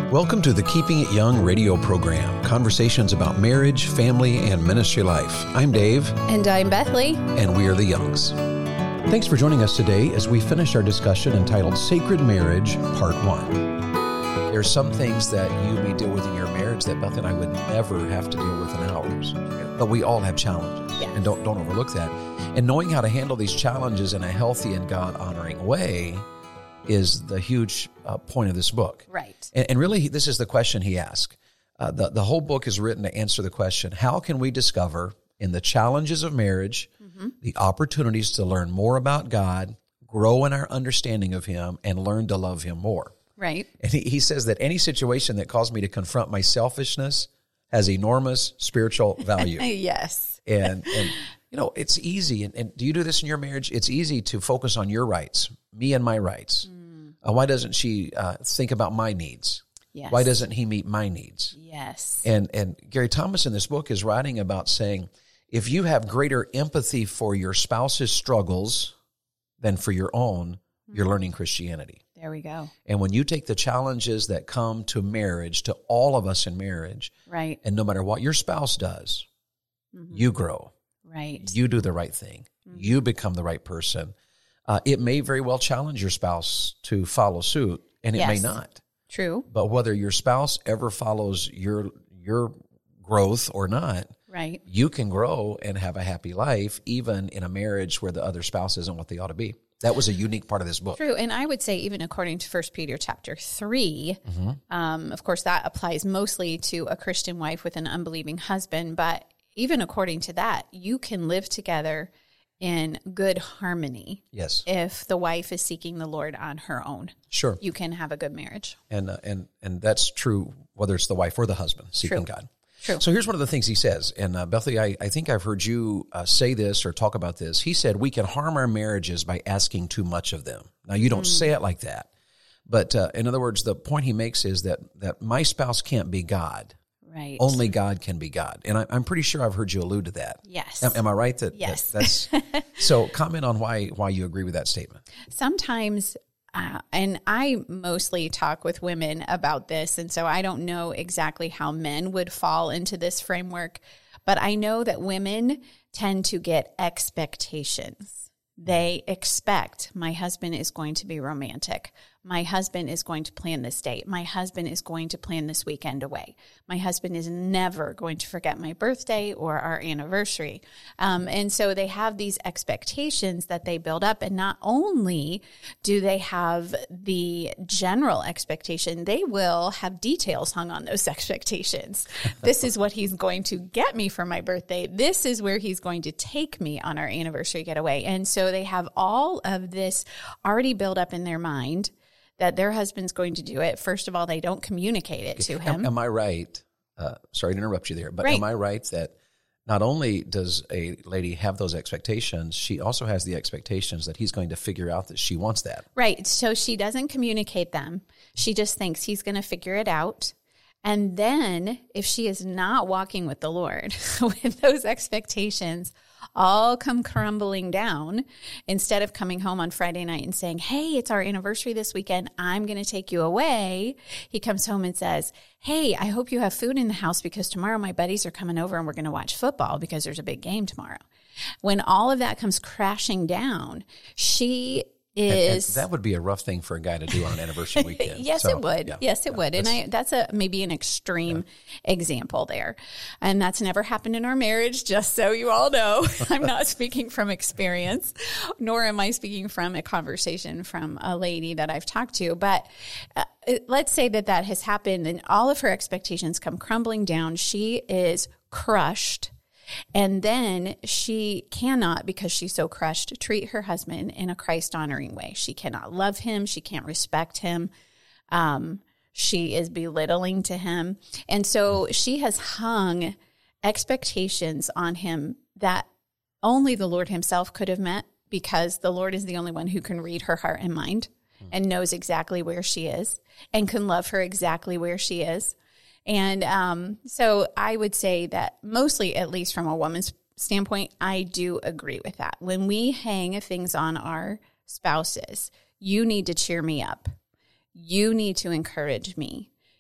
Welcome to the Keeping It Young radio program, conversations about marriage, family, and ministry life. I'm Dave. And I'm Bethany. And we are the Youngs. Thanks for joining us today as we finish our discussion entitled Sacred Marriage, Part 1. There's some things that you may deal with in your marriage that Beth and I would never have to deal with in ours. But we all have challenges, and don't overlook that. And knowing how to handle these challenges in a healthy and God-honoring way is the huge point of this book. Right. And really, this is the question he asked. The whole book is written to answer the question, how can we discover in the challenges of marriage the opportunities to learn more about God, grow in our understanding of Him, and learn to love Him more? Right. And he says that any situation that caused me to confront my selfishness has enormous spiritual value. Yes. And you know, it's easy. And do you do this in your marriage? It's easy to focus on your rights, me and my rights. Why doesn't she think about my needs? Yes. Why doesn't he meet my needs? Yes. And Gary Thomas in this book is writing about saying, if you have greater empathy for your spouse's struggles than for your own, you're learning Christianity. There we go. And when you take the challenges that come to marriage, to all of us in marriage, right, and no matter what your spouse does, you grow. Right. You do the right thing. You become the right person. It may very well challenge your spouse to follow suit, and it may not. True. But whether your spouse ever follows your growth or not, right, you can grow and have a happy life, even in a marriage where the other spouse isn't what they ought to be. That was a unique part of this book. True. And I would say even according to 1 Peter chapter 3, of course, that applies mostly to a Christian wife with an unbelieving husband. But even according to that, you can live together in good harmony. Yes. If the wife is seeking the Lord on her own. Sure. You can have a good marriage. And that's true whether it's the wife or the husband seeking God. True. So here's one of the things he says, and Bethany, I think I've heard you say this or talk about this. He said, we can harm our marriages by asking too much of them. Now, you don't say it like that, but in other words, the point he makes is that my spouse can't be God. Right. Only God can be God. And I'm pretty sure I've heard you allude to that. Yes. Am I right? Yes. That's so comment on why you agree with that statement. Sometimes, and I mostly talk with women about this, and so I don't know exactly how men would fall into this framework, but I know that women tend to get expectations. They expect my husband is going to be romantic. My husband is going to plan this date. My husband is going to plan this weekend away. My husband is never going to forget my birthday or our anniversary. And so they have these expectations that they build up. And not only do they have the general expectation, they will have details hung on those expectations. This is what he's going to get me for my birthday. This is where he's going to take me on our anniversary getaway. And so they have all of this already built up in their mind that their husband's going to do it. First of all, they don't communicate it to him. Am I right? Sorry to interrupt you there, but am I right that not only does a lady have those expectations, she also has the expectations that he's going to figure out that she wants that? Right. So she doesn't communicate them. She just thinks he's going to figure it out. And then if she is not walking with the Lord, with those expectations all come crumbling down, instead of coming home on Friday night and saying, hey, it's our anniversary this weekend, I'm going to take you away, he comes home and says, hey, I hope you have food in the house because tomorrow my buddies are coming over and we're going to watch football because there's a big game tomorrow. When all of that comes crashing down, she is... And that would be a rough thing for a guy to do on an anniversary weekend. Yes, it would. Yeah. Yes, it would. And that's maybe an extreme example there. And that's never happened in our marriage, just so you all know. I'm not speaking from experience, nor am I speaking from a conversation from a lady that I've talked to. But let's say that has happened and all of her expectations come crumbling down. She is crushed. And then she cannot, because she's so crushed, treat her husband in a Christ-honoring way. She cannot love him. She can't respect him. She is belittling to him. And so she has hung expectations on him that only the Lord himself could have met, because the Lord is the only one who can read her heart and mind and knows exactly where she is and can love her exactly where she is. And so I would say that mostly, at least from a woman's standpoint, I do agree with that. When we hang things on our spouses, you need to cheer me up. You need to encourage me.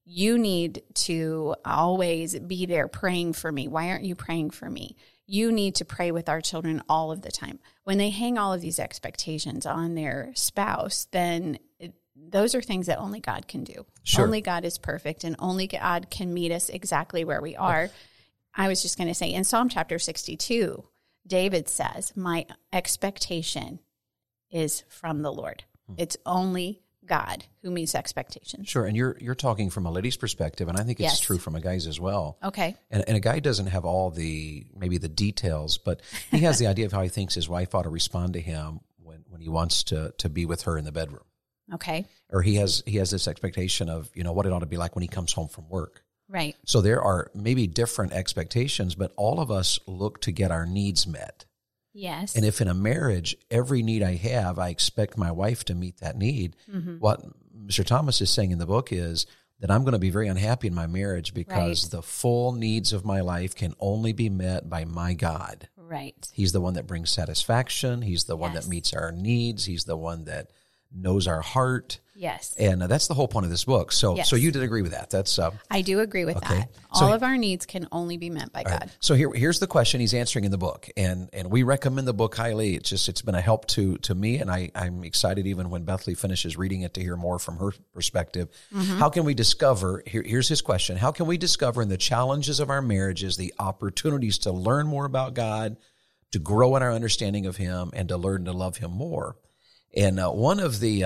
You need to always be there praying for me. Why aren't you praying for me? You need to pray with our children all of the time. When they hang all of these expectations on their spouse, then those are things that only God can do. Sure. Only God is perfect, and only God can meet us exactly where we are. I was just going to say, in Psalm chapter 62, David says, my expectation is from the Lord. It's only God who meets expectations. Sure, and you're talking from a lady's perspective, and I think it's true from a guy's as well. Okay. And a guy doesn't have all maybe the details, but he has the idea of how he thinks his wife ought to respond to him when he wants to be with her in the bedroom. Okay. Or he has this expectation of, what it ought to be like when he comes home from work. Right. So there are maybe different expectations, but all of us look to get our needs met. Yes. And if in a marriage, every need I have, I expect my wife to meet that need, what Mr. Thomas is saying in the book is that I'm going to be very unhappy in my marriage because the full needs of my life can only be met by my God. Right. He's the one that brings satisfaction. He's the one that meets our needs. He's the one that knows our heart. Yes. And that's the whole point of this book. So you did agree with that. That's I do agree with that. All of our needs can only be met by God. Right. So here's the question he's answering in the book. And we recommend the book highly. It's been a help to me, and I'm excited even when Bethany finishes reading it to hear more from her perspective. How can we discover, here's his question, how can we discover in the challenges of our marriages the opportunities to learn more about God, to grow in our understanding of him, and to learn to love him more? And one of the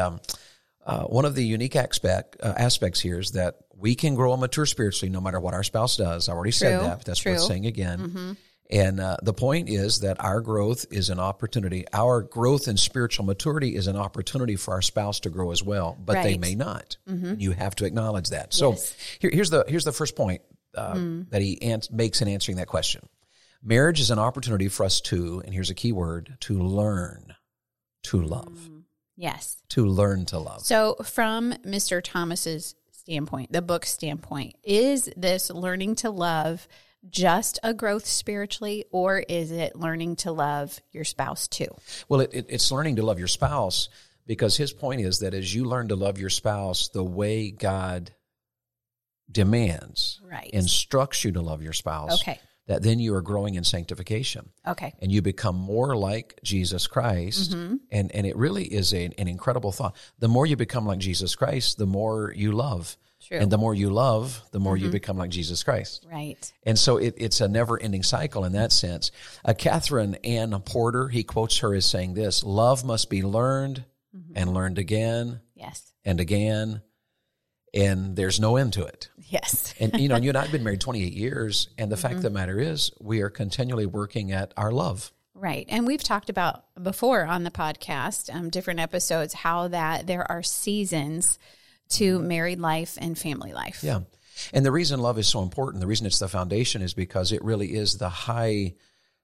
unique aspects here is that we can grow and mature spiritually no matter what our spouse does. I already said that, but that's worth saying again. And the point is that our growth is an opportunity. Our growth in spiritual maturity is an opportunity for our spouse to grow as well, but they may not. You have to acknowledge that. So here's the first point that he makes in answering that question. Marriage is an opportunity for us to, and here's a key word, to learn to love. Yes. To learn to love. So from Mr. Thomas's standpoint, the book's standpoint, is this learning to love just a growth spiritually, or is it learning to love your spouse too? Well, it's learning to love your spouse, because his point is that as you learn to love your spouse the way God demands, instructs you to love your spouse, that then you are growing in sanctification. Okay. And you become more like Jesus Christ. And it really is an incredible thought. The more you become like Jesus Christ, the more you love. True. And the more you love, the more you become like Jesus Christ. Right. And so it's a never-ending cycle in that sense. Catherine Ann Porter, he quotes her as saying this: love must be learned and learned again and again, and there's no end to it. Yes. And you and I have been married 28 years, and the fact of the matter is we are continually working at our love. Right. And we've talked about before on the podcast, different episodes, how that there are seasons to married life and family life. Yeah. And the reason love is so important, the reason it's the foundation, is because it really is the high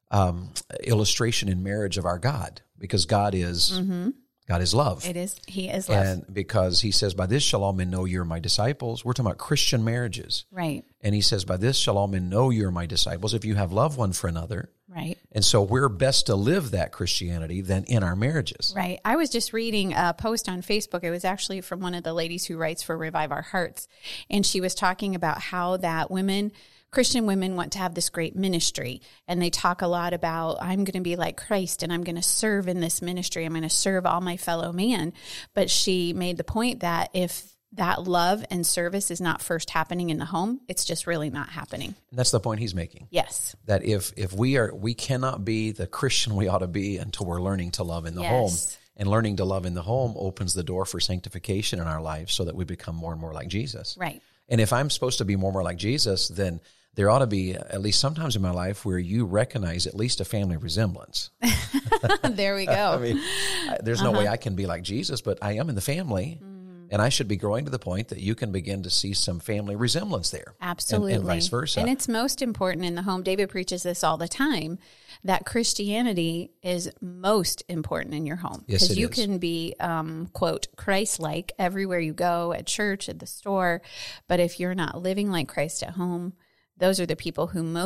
illustration in marriage of our God, because God is God is love. It is. He is love. And because he says, by this shall all men know you're my disciples. We're talking about Christian marriages. Right. And he says, by this shall all men know you're my disciples if you have love one for another. Right. And so we're best to live that Christianity than in our marriages. Right. I was just reading a post on Facebook. It was actually from one of the ladies who writes for Revive Our Hearts. And she was talking about how that Christian women want to have this great ministry, and they talk a lot about, I'm going to be like Christ and I'm going to serve in this ministry. I'm going to serve all my fellow man. But she made the point that if that love and service is not first happening in the home, it's just really not happening. And that's the point he's making. Yes. That if we cannot be the Christian we ought to be until we're learning to love in the home. And learning to love in the home opens the door for sanctification in our lives so that we become more and more like Jesus. Right. And if I'm supposed to be more and more like Jesus, then there ought to be, at least sometimes in my life, where you recognize at least a family resemblance. There we go. I mean, there's no way I can be like Jesus, but I am in the family, and I should be growing to the point that you can begin to see some family resemblance there. Absolutely. And vice versa. And it's most important in the home. David preaches this all the time, that Christianity is most important in your home. Yes, it is. Because you can be, quote, Christ-like everywhere you go, at church, at the store. But if you're not living like Christ at home, those are the people who most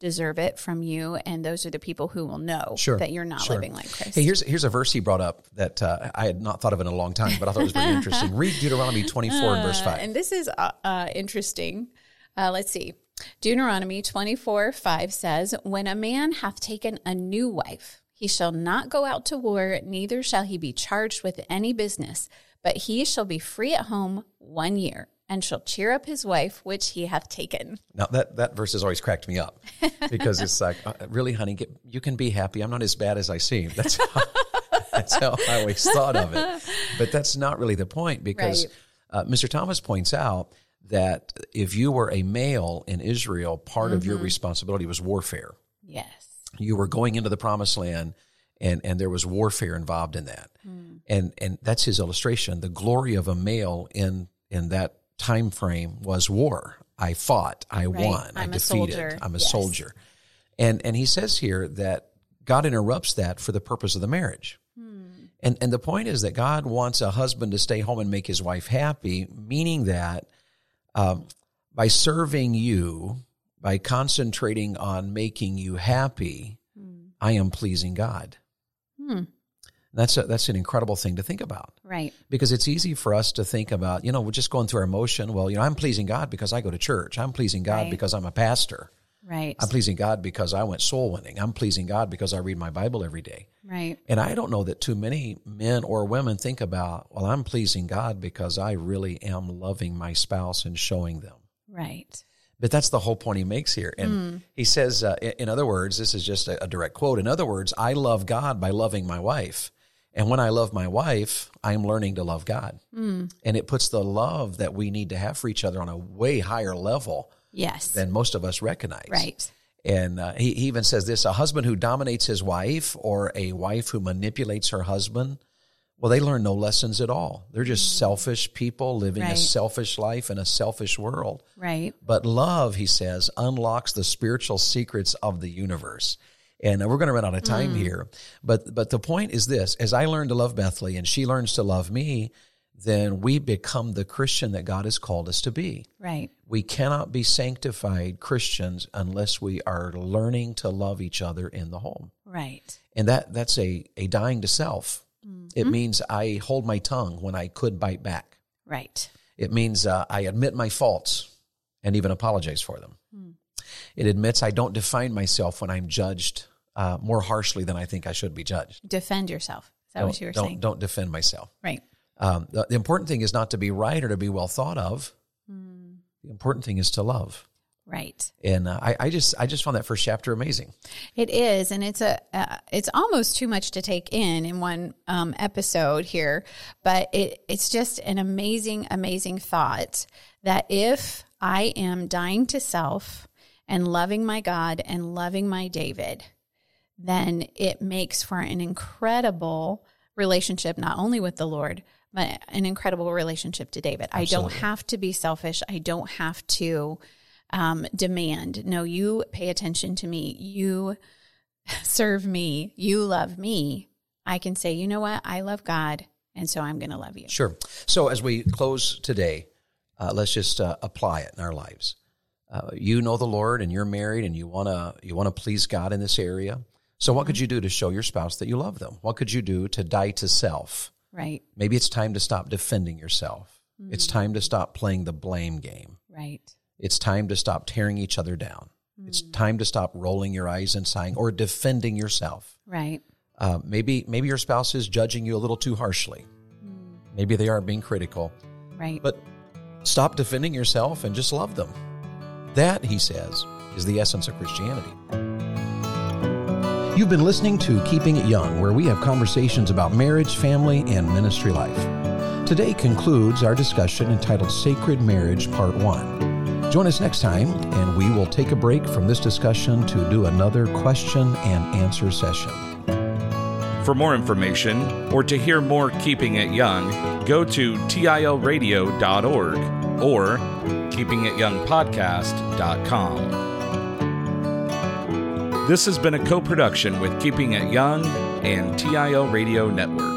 deserve it from you, and those are the people who will know that you're not living like Christ. Hey, here's a verse he brought up that I had not thought of in a long time, but I thought it was very interesting. Read Deuteronomy 24 and verse 5. And this is interesting. Let's see. Deuteronomy 24:5 says, "When a man hath taken a new wife, he shall not go out to war, neither shall he be charged with any business, but he shall be free at home 1 year, and shall cheer up his wife, which he hath taken." Now, that verse has always cracked me up, because it's like, really, honey, you can be happy. I'm not as bad as I seem. That's how I always thought of it. But that's not really the point, because Mr. Thomas points out that if you were a male in Israel, part of your responsibility was warfare. Yes. You were going into the promised land, and there was warfare involved in that. And that's his illustration. The glory of a male in that time frame was war. I fought, I won, I defeated, I'm a soldier. And he says here that God interrupts that for the purpose of the marriage. And the point is that God wants a husband to stay home and make his wife happy, meaning that by serving you, by concentrating on making you happy, I am pleasing God. That's an incredible thing to think about. Right. Because it's easy for us to think about, we're just going through our emotion. Well, I'm pleasing God because I go to church. I'm pleasing God because I'm a pastor. Right. I'm pleasing God because I went soul winning. I'm pleasing God because I read my Bible every day. Right. And I don't know that too many men or women think about, well, I'm pleasing God because I really am loving my spouse and showing them. Right. But that's the whole point he makes here. And he says, in other words, this is just a direct quote. In other words, I love God by loving my wife. And when I love my wife, I'm learning to love God. And it puts the love that we need to have for each other on a way higher level than most of us recognize. Right. And he even says this, a husband who dominates his wife or a wife who manipulates her husband, well, they learn no lessons at all. They're just selfish people living a selfish life in a selfish world. Right. But love, he says, unlocks the spiritual secrets of the universe. And we're going to run out of time here. But the point is this, as I learn to love Bethany and she learns to love me, then we become the Christian that God has called us to be. Right. We cannot be sanctified Christians unless we are learning to love each other in the home. Right. And that's a dying to self. It means I hold my tongue when I could bite back. Right. It means I admit my faults and even apologize for them. It admits I don't define myself when I'm judged more harshly than I think I should be judged. Defend yourself. Is that what you were saying? Don't defend myself. Right. The important thing is not to be right or to be well thought of. The important thing is to love. Right. And I just found that first chapter amazing. It is, and it's almost too much to take in one episode here, but it's just an amazing, amazing thought that if I am dying to self and loving my God and loving my David, then it makes for an incredible relationship, not only with the Lord, but an incredible relationship to David. Absolutely. I don't have to be selfish. I don't have to demand. No, you pay attention to me. You serve me. You love me. I can say, you know what? I love God, and so I'm going to love you. Sure. So as we close today, let's just apply it in our lives. You know the Lord, and you're married, and you want to please God in this area. So what could you do to show your spouse that you love them? What could you do to die to self? Right. Maybe it's time to stop defending yourself. It's time to stop playing the blame game. Right. It's time to stop tearing each other down. It's time to stop rolling your eyes and sighing or defending yourself. Right. Maybe your spouse is judging you a little too harshly. Maybe they are being critical. Right. But stop defending yourself and just love them. That, he says, is the essence of Christianity. You've been listening to Keeping It Young, where we have conversations about marriage, family, and ministry life. Today concludes our discussion entitled Sacred Marriage, Part 1. Join us next time, and we will take a break from this discussion to do another question and answer session. For more information, or to hear more Keeping It Young, go to tilradio.org or keepingityoungpodcast.com. This has been a co-production with Keeping It Young and TIO Radio Network.